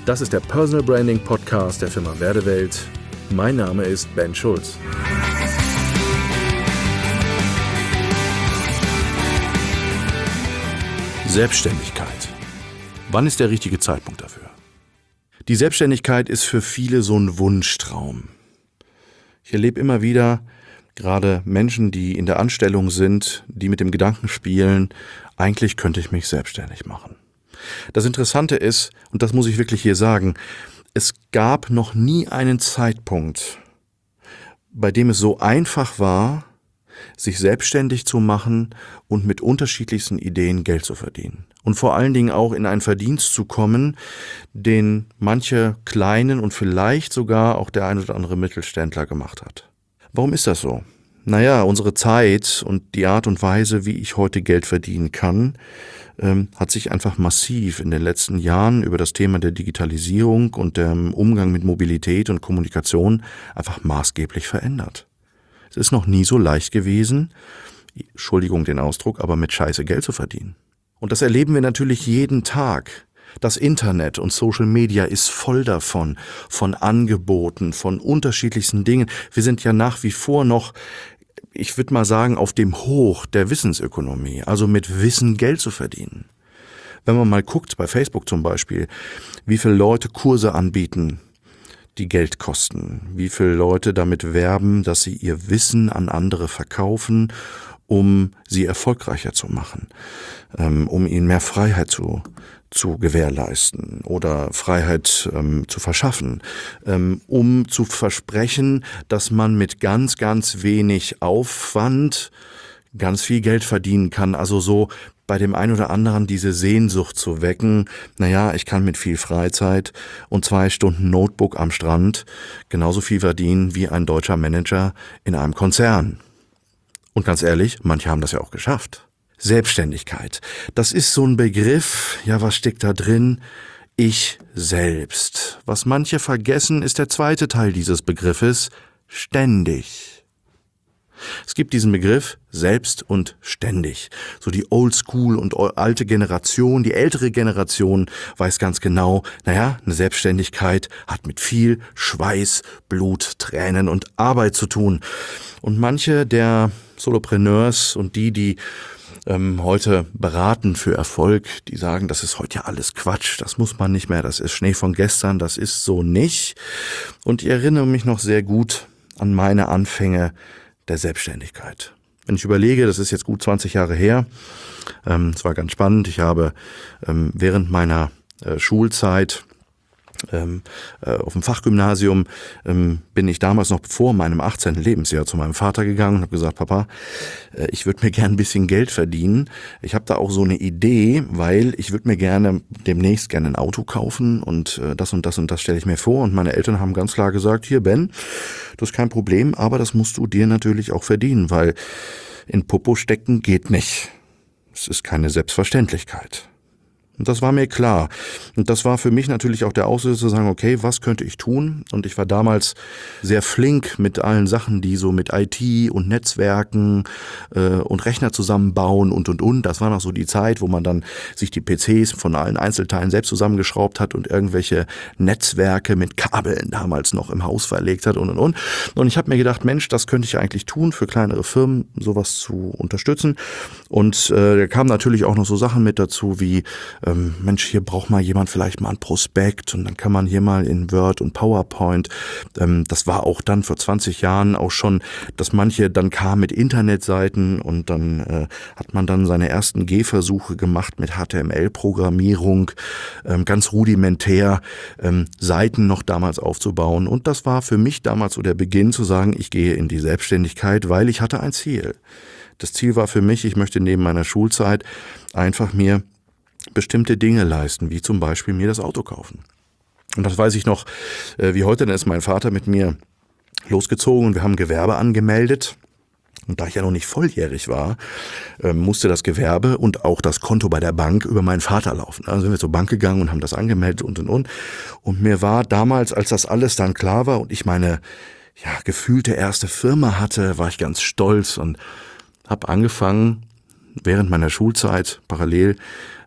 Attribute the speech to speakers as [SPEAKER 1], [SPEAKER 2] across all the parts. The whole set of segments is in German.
[SPEAKER 1] Das ist der Personal Branding Podcast der Firma Werdewelt. Mein Name ist Ben Schulz. Selbstständigkeit. Wann ist der richtige Zeitpunkt dafür? Die Selbstständigkeit ist für viele so ein Wunschtraum. Ich erlebe immer wieder gerade Menschen, die in der Anstellung sind, die mit dem Gedanken spielen, eigentlich könnte ich mich selbstständig machen. Das Interessante ist, und das muss ich wirklich hier sagen, es gab noch nie einen Zeitpunkt, bei dem es so einfach war, sich selbstständig zu machen und mit unterschiedlichsten Ideen Geld zu verdienen. Und vor allen Dingen auch in einen Verdienst zu kommen, den manche kleinen und vielleicht sogar auch der ein oder andere Mittelständler gemacht hat. Warum ist das so? Naja, unsere Zeit und die Art und Weise, wie ich heute Geld verdienen kann, hat sich einfach massiv in den letzten Jahren über das Thema der Digitalisierung und dem Umgang mit Mobilität und Kommunikation einfach maßgeblich verändert. Es ist noch nie so leicht gewesen, Entschuldigung den Ausdruck, aber mit Scheiße Geld zu verdienen. Und das erleben wir natürlich jeden Tag. Das Internet und Social Media ist voll davon, von Angeboten, von unterschiedlichsten Dingen. Wir sind ja nach wie vor noch, ich würde mal sagen, auf dem Hoch der Wissensökonomie, also mit Wissen Geld zu verdienen. Wenn man mal guckt, bei Facebook zum Beispiel, wie viele Leute Kurse anbieten, die Geld kosten, wie viele Leute damit werben, dass sie ihr Wissen an andere verkaufen, um sie erfolgreicher zu machen, um ihnen mehr Freiheit zu gewährleisten oder Freiheit zu verschaffen, um zu versprechen, dass man mit ganz, ganz wenig Aufwand ganz viel Geld verdienen kann. Also so bei dem einen oder anderen diese Sehnsucht zu wecken, naja, ich kann mit viel Freizeit und 2 Stunden Notebook am Strand genauso viel verdienen wie ein deutscher Manager in einem Konzern. Und ganz ehrlich, manche haben das ja auch geschafft. Selbstständigkeit, das ist so ein Begriff, ja, was steckt da drin? Ich selbst. Was manche vergessen, ist der zweite Teil dieses Begriffes, ständig. Es gibt diesen Begriff selbst und ständig. So die Oldschool und alte Generation, die ältere Generation weiß ganz genau, naja, eine Selbstständigkeit hat mit viel Schweiß, Blut, Tränen und Arbeit zu tun. Und manche der Solopreneurs und die heute beraten für Erfolg, die sagen, das ist heute ja alles Quatsch, das muss man nicht mehr, das ist Schnee von gestern, das ist so nicht. Und ich erinnere mich noch sehr gut an meine Anfänge der Selbstständigkeit. Wenn ich überlege, das ist jetzt gut 20 Jahre her, es war ganz spannend, ich habe während meiner Schulzeit auf dem Fachgymnasium bin ich damals noch vor meinem 18. Lebensjahr zu meinem Vater gegangen und habe gesagt, Papa, ich würde mir gern ein bisschen Geld verdienen. Ich habe da auch so eine Idee, weil ich würde mir demnächst gerne ein Auto kaufen und das und das stelle ich mir vor. Und meine Eltern haben ganz klar gesagt, hier Ben, das ist kein Problem, aber das musst du dir natürlich auch verdienen, weil in Popo stecken geht nicht. Es ist keine Selbstverständlichkeit. Und das war mir klar. Und das war für mich natürlich auch der Auslöser zu sagen, okay, was könnte ich tun? Und ich war damals sehr flink mit allen Sachen, die so mit IT und Netzwerken und Rechner zusammenbauen und. Das war noch so die Zeit, wo man dann sich die PCs von allen Einzelteilen selbst zusammengeschraubt hat und irgendwelche Netzwerke mit Kabeln damals noch im Haus verlegt hat und. Und ich habe mir gedacht, Mensch, das könnte ich eigentlich tun, für kleinere Firmen sowas zu unterstützen. Und da kamen natürlich auch noch so Sachen mit dazu wie Mensch, hier braucht mal jemand vielleicht mal ein Prospekt und dann kann man hier mal in Word und PowerPoint. Das war auch dann vor 20 Jahren auch schon, dass manche dann kamen mit Internetseiten und dann hat man dann seine ersten Gehversuche gemacht mit HTML-Programmierung, ganz rudimentär Seiten noch damals aufzubauen. Und das war für mich damals so der Beginn zu sagen, ich gehe in die Selbstständigkeit, weil ich hatte ein Ziel. Das Ziel war für mich, ich möchte neben meiner Schulzeit einfach mir bestimmte Dinge leisten, wie zum Beispiel mir das Auto kaufen. Und das weiß ich noch, wie heute, dann ist mein Vater mit mir losgezogen und wir haben Gewerbe angemeldet. Und da ich ja noch nicht volljährig war, musste das Gewerbe und auch das Konto bei der Bank über meinen Vater laufen. Also sind wir zur Bank gegangen und haben das angemeldet und. Und mir war damals, als das alles dann klar war und ich meine gefühlte erste Firma hatte, war ich ganz stolz und habe angefangen, während meiner Schulzeit parallel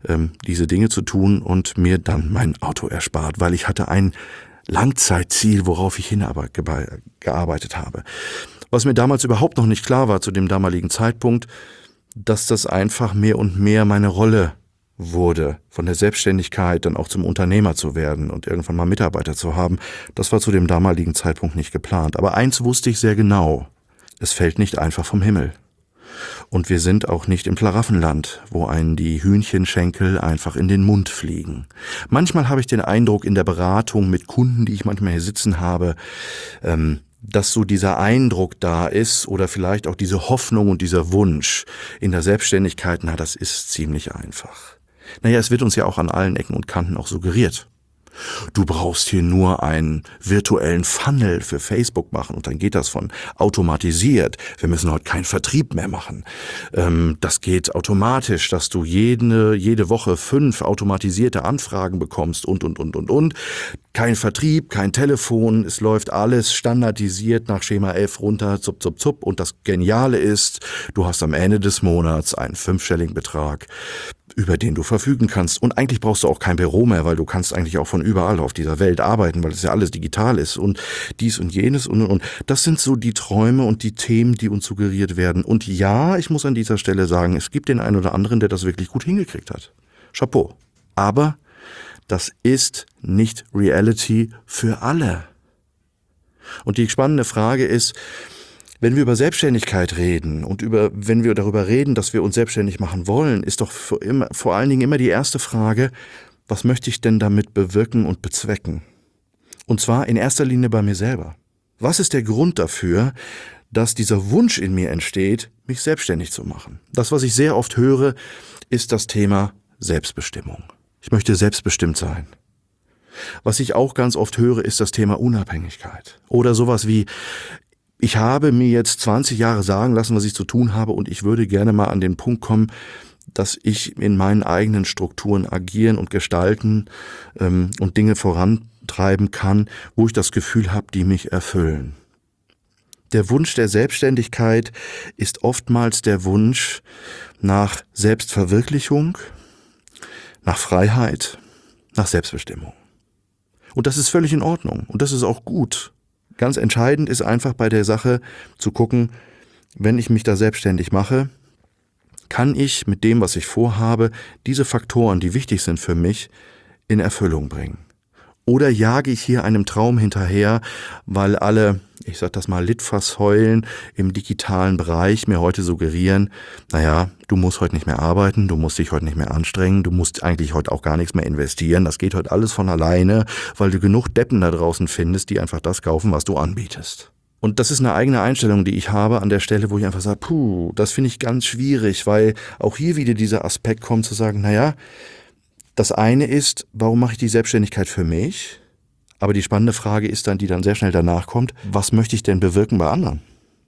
[SPEAKER 1] diese Dinge zu tun und mir dann mein Auto erspart, weil ich hatte ein Langzeitziel, worauf ich gearbeitet habe. Was mir damals überhaupt noch nicht klar war zu dem damaligen Zeitpunkt, dass das einfach mehr und mehr meine Rolle wurde, von der Selbstständigkeit dann auch zum Unternehmer zu werden und irgendwann mal Mitarbeiter zu haben. Das war zu dem damaligen Zeitpunkt nicht geplant. Aber eins wusste ich sehr genau: Es fällt nicht einfach vom Himmel. Und wir sind auch nicht im Schlaraffenland, wo einen die Hühnchenschenkel einfach in den Mund fliegen. Manchmal habe ich den Eindruck in der Beratung mit Kunden, die ich manchmal hier sitzen habe, dass so dieser Eindruck da ist oder vielleicht auch diese Hoffnung und dieser Wunsch in der Selbstständigkeit, na, das ist ziemlich einfach. Naja, es wird uns ja auch an allen Ecken und Kanten auch suggeriert. Du brauchst hier nur einen virtuellen Funnel für Facebook machen und dann geht das von automatisiert. Wir müssen heute keinen Vertrieb mehr machen. Das geht automatisch, dass du jede Woche 5 automatisierte Anfragen bekommst und. Kein Vertrieb, kein Telefon, es läuft alles standardisiert nach Schema F runter, zup. Und das Geniale ist, du hast am Ende des Monats einen 5-stelligen Betrag, über den du verfügen kannst. Und eigentlich brauchst du auch kein Büro mehr, weil du kannst eigentlich auch von überall auf dieser Welt arbeiten, weil es ja alles digital ist und dies und jenes und. Das sind so die Träume und die Themen, die uns suggeriert werden. Und ja, ich muss an dieser Stelle sagen, es gibt den einen oder anderen, der das wirklich gut hingekriegt hat. Chapeau. Aber das ist nicht Reality für alle. Und die spannende Frage ist, wenn wir über Selbstständigkeit reden und wenn wir darüber reden, dass wir uns selbstständig machen wollen, ist doch vor allen Dingen immer die erste Frage: Was möchte ich denn damit bewirken und bezwecken? Und zwar in erster Linie bei mir selber. Was ist der Grund dafür, dass dieser Wunsch in mir entsteht, mich selbstständig zu machen? Das, was ich sehr oft höre, ist das Thema Selbstbestimmung. Ich möchte selbstbestimmt sein. Was ich auch ganz oft höre, ist das Thema Unabhängigkeit. Oder sowas wie: Ich habe mir jetzt 20 Jahre sagen lassen, was ich zu tun habe, und ich würde gerne mal an den Punkt kommen, dass ich in meinen eigenen Strukturen agieren und gestalten und Dinge vorantreiben kann, wo ich das Gefühl habe, die mich erfüllen. Der Wunsch der Selbstständigkeit ist oftmals der Wunsch nach Selbstverwirklichung, nach Freiheit, nach Selbstbestimmung. Und das ist völlig in Ordnung und das ist auch gut. Ganz entscheidend ist einfach bei der Sache zu gucken, wenn ich mich da selbstständig mache, kann ich mit dem, was ich vorhabe, diese Faktoren, die wichtig sind für mich, in Erfüllung bringen. Oder jage ich hier einem Traum hinterher, weil alle, ich sag das mal, Litfaßsäulen im digitalen Bereich mir heute suggerieren, naja, du musst heute nicht mehr arbeiten, du musst dich heute nicht mehr anstrengen, du musst eigentlich heute auch gar nichts mehr investieren, das geht heute alles von alleine, weil du genug Deppen da draußen findest, die einfach das kaufen, was du anbietest. Und das ist eine eigene Einstellung, die ich habe an der Stelle, wo ich einfach sage, das finde ich ganz schwierig, weil auch hier wieder dieser Aspekt kommt zu sagen, naja, das eine ist, warum mache ich die Selbstständigkeit für mich? Aber die spannende Frage ist dann, die dann sehr schnell danach kommt, was möchte ich denn bewirken bei anderen?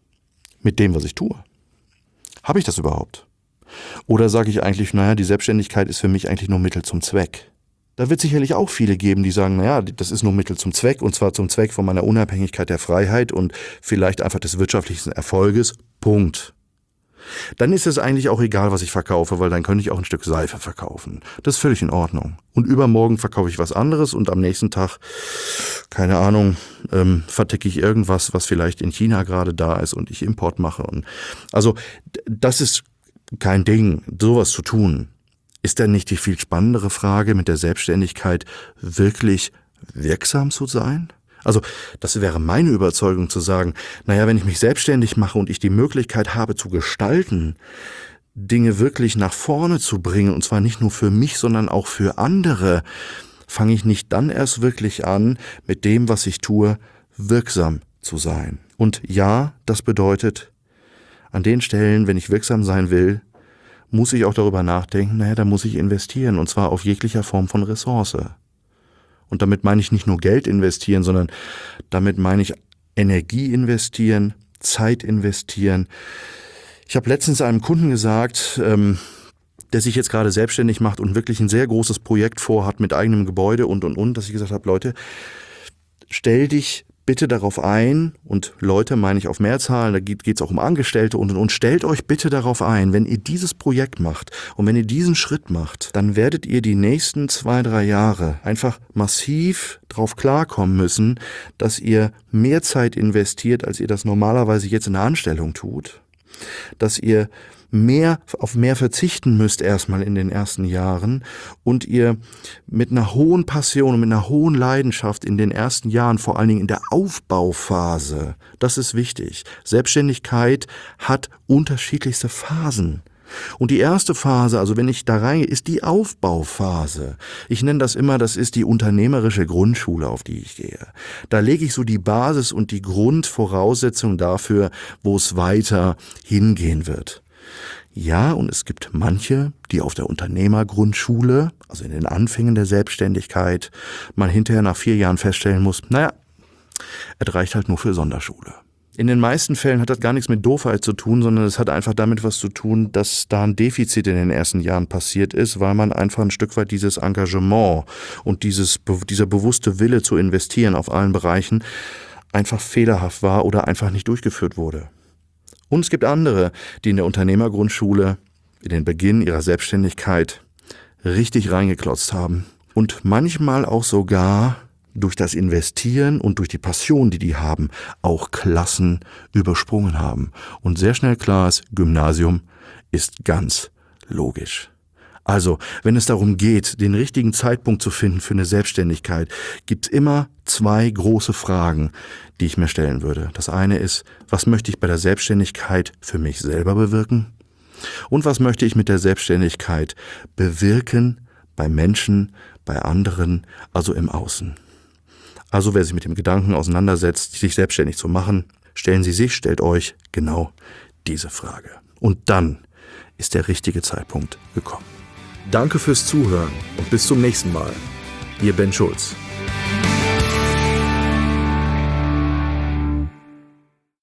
[SPEAKER 1] Mit dem, was ich tue. Habe ich das überhaupt? Oder sage ich eigentlich, naja, die Selbstständigkeit ist für mich eigentlich nur Mittel zum Zweck? Da wird sicherlich auch viele geben, die sagen, naja, das ist nur Mittel zum Zweck, und zwar zum Zweck von meiner Unabhängigkeit, der Freiheit und vielleicht einfach des wirtschaftlichen Erfolges. Punkt. Dann ist es eigentlich auch egal, was ich verkaufe, weil dann könnte ich auch ein Stück Seife verkaufen. Das ist völlig in Ordnung. Und übermorgen verkaufe ich was anderes und am nächsten Tag, keine Ahnung, verticke ich irgendwas, was vielleicht in China gerade da ist und ich Import mache. Also das ist kein Ding, sowas zu tun. Ist denn nicht die viel spannendere Frage, mit der Selbstständigkeit wirklich wirksam zu sein? Also das wäre meine Überzeugung zu sagen, naja, wenn ich mich selbstständig mache und ich die Möglichkeit habe zu gestalten, Dinge wirklich nach vorne zu bringen, und zwar nicht nur für mich, sondern auch für andere, fange ich nicht dann erst wirklich an, mit dem, was ich tue, wirksam zu sein. Und ja, das bedeutet, an den Stellen, wenn ich wirksam sein will, muss ich auch darüber nachdenken, naja, da muss ich investieren, und zwar auf jeglicher Form von Ressource. Und damit meine ich nicht nur Geld investieren, sondern damit meine ich Energie investieren, Zeit investieren. Ich habe letztens einem Kunden gesagt, der sich jetzt gerade selbstständig macht und wirklich ein sehr großes Projekt vorhat mit eigenem Gebäude und, dass ich gesagt habe, Leute, stell dich bitte darauf ein, und Leute meine ich auf Mehrzahlen, da geht es auch um Angestellte und stellt euch bitte darauf ein, wenn ihr dieses Projekt macht und wenn ihr diesen Schritt macht, dann werdet ihr die nächsten 2-3 Jahre einfach massiv drauf klarkommen müssen, dass ihr mehr Zeit investiert, als ihr das normalerweise jetzt in der Anstellung tut, dass ihr auf mehr verzichten müsst erstmal in den ersten Jahren und ihr mit einer hohen Passion und mit einer hohen Leidenschaft in den ersten Jahren, vor allen Dingen in der Aufbauphase, das ist wichtig. Selbstständigkeit hat unterschiedlichste Phasen. Und die erste Phase, also wenn ich da reingehe, ist die Aufbauphase. Ich nenne das immer, das ist die unternehmerische Grundschule, auf die ich gehe. Da lege ich so die Basis und die Grundvoraussetzung dafür, wo es weiter hingehen wird. Ja, und es gibt manche, die auf der Unternehmergrundschule, also in den Anfängen der Selbstständigkeit, man hinterher nach 4 Jahren feststellen muss, es reicht halt nur für Sonderschule. In den meisten Fällen hat das gar nichts mit Doofheit zu tun, sondern es hat einfach damit was zu tun, dass da ein Defizit in den ersten Jahren passiert ist, weil man einfach ein Stück weit dieses Engagement und dieser bewusste Wille zu investieren auf allen Bereichen einfach fehlerhaft war oder einfach nicht durchgeführt wurde. Und es gibt andere, die in der Unternehmergrundschule in den Beginn ihrer Selbstständigkeit richtig reingeklotzt haben und manchmal auch sogar durch das Investieren und durch die Passion, die haben, auch Klassen übersprungen haben. Und sehr schnell klar ist, Gymnasium ist ganz logisch. Also, wenn es darum geht, den richtigen Zeitpunkt zu finden für eine Selbstständigkeit, gibt es immer 2 große Fragen, die ich mir stellen würde. Das eine ist, was möchte ich bei der Selbstständigkeit für mich selber bewirken? Und was möchte ich mit der Selbstständigkeit bewirken bei Menschen, bei anderen, also im Außen? Also wer sich mit dem Gedanken auseinandersetzt, sich selbstständig zu machen, stellt euch genau diese Frage. Und dann ist der richtige Zeitpunkt gekommen. Danke fürs Zuhören und bis zum nächsten Mal. Ihr Ben Schulz.